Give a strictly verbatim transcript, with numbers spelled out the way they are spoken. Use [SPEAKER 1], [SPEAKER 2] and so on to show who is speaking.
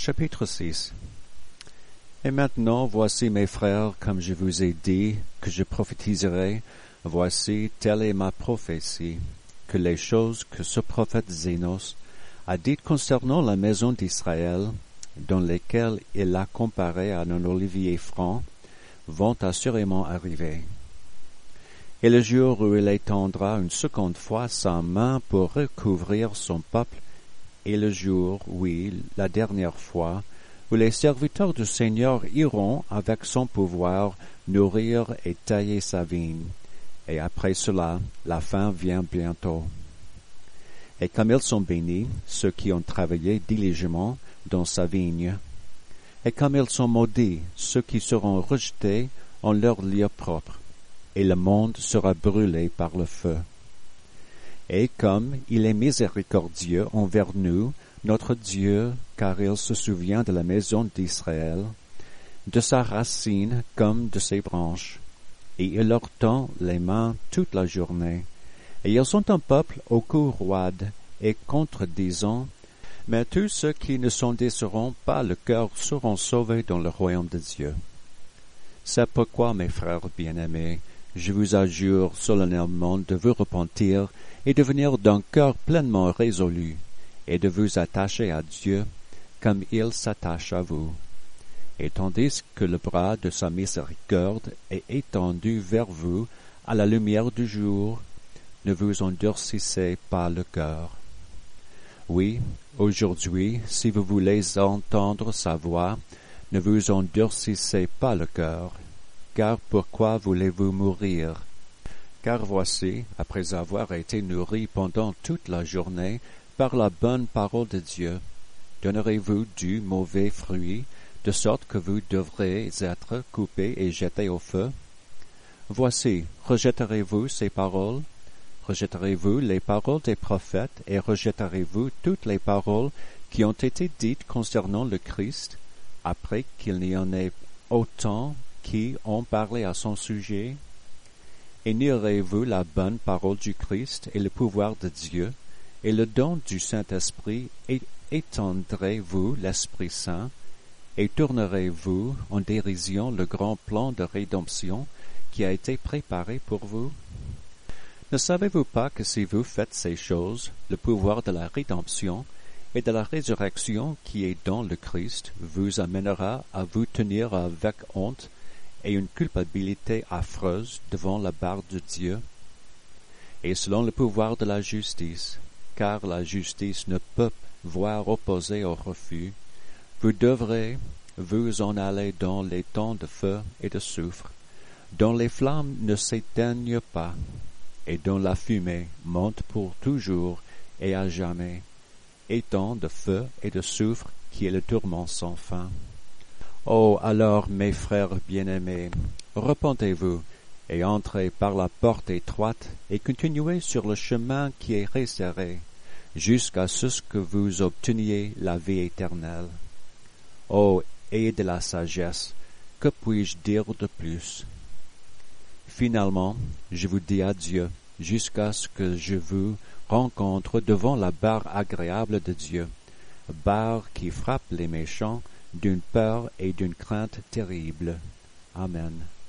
[SPEAKER 1] Chapitre six. Et maintenant, voici mes frères, comme je vous ai dit, que je prophétiserai, voici, telle est ma prophétie, que les choses que ce prophète Zénos a dites concernant la maison d'Israël, dans lesquelles il l'a comparé à un olivier franc, vont assurément arriver. Et le jour où il étendra une seconde fois sa main pour recouvrir son peuple, et le jour, oui, la dernière fois, où les serviteurs du Seigneur iront avec son pouvoir nourrir et tailler sa vigne, et après cela, la fin vient bientôt. Et comme ils sont bénis, ceux qui ont travaillé diligemment dans sa vigne, et comme ils sont maudits, ceux qui seront rejetés en leur lieu propre, et le monde sera brûlé par le feu. Et comme il est miséricordieux envers nous, notre Dieu, car il se souvient de la maison d'Israël, de sa racine comme de ses branches, et il leur tend les mains toute la journée. Et ils sont un peuple au cou roide et contredisant, mais tous ceux qui ne s'endurciront pas le cœur seront sauvés dans le royaume de Dieu. C'est pourquoi, mes frères bien-aimés, je vous adjure solennellement de vous repentir et de venir d'un cœur pleinement résolu, et de vous attacher à Dieu comme il s'attache à vous. Et tandis que le bras de sa miséricorde est étendu vers vous à la lumière du jour, ne vous endurcissez pas le cœur. Oui, aujourd'hui, si vous voulez entendre sa voix, ne vous endurcissez pas le cœur, car pourquoi voulez-vous mourir? Car voici, après avoir été nourris pendant toute la journée par la bonne parole de Dieu, donnerez-vous du mauvais fruit, de sorte que vous devrez être coupés et jetés au feu? Voici, rejetterez-vous ces paroles? Rejetterez-vous les paroles des prophètes et rejetterez-vous toutes les paroles qui ont été dites concernant le Christ, après qu'il n'y en ait autant qui ont parlé à son sujet? Et nierez-vous la bonne parole du Christ et le pouvoir de Dieu, et le don du Saint-Esprit, et étendrez-vous l'Esprit Saint, et tournerez-vous en dérision le grand plan de rédemption qui a été préparé pour vous? Ne savez-vous pas que si vous faites ces choses, le pouvoir de la rédemption et de la résurrection qui est dans le Christ vous amènera à vous tenir avec honte et une culpabilité affreuse devant la barre de Dieu? Et selon le pouvoir de la justice, car la justice ne peut voir opposé au refus, vous devrez vous en aller dans les temps de feu et de soufre, dont les flammes ne s'éteignent pas, et dont la fumée monte pour toujours et à jamais, et temps de feu et de soufre qui est le tourment sans fin. Oh, alors, mes frères bien-aimés, repentez-vous, et entrez par la porte étroite, et continuez sur le chemin qui est resserré, jusqu'à ce que vous obteniez la vie éternelle. Oh, ayez de la sagesse, que puis-je dire de plus? Finalement, je vous dis adieu, jusqu'à ce que je vous rencontre devant la barre agréable de Dieu, barre qui frappe les méchants d'une peur et d'une crainte terrible. Amen.